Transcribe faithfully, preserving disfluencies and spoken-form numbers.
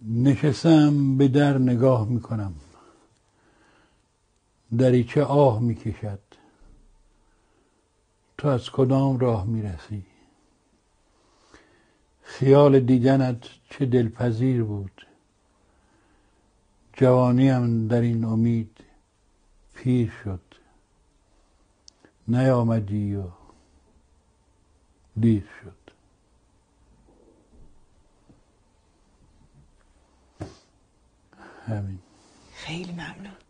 نشستم به در نگاه میکنم، دریچه آه میکشد. تو از کدام راه میرسی؟ خیال دیدنت چه دلپذیر بود. جوانیم در این امید پیر شد. نیامدی و دیر شد. همین. خیلی ممنون.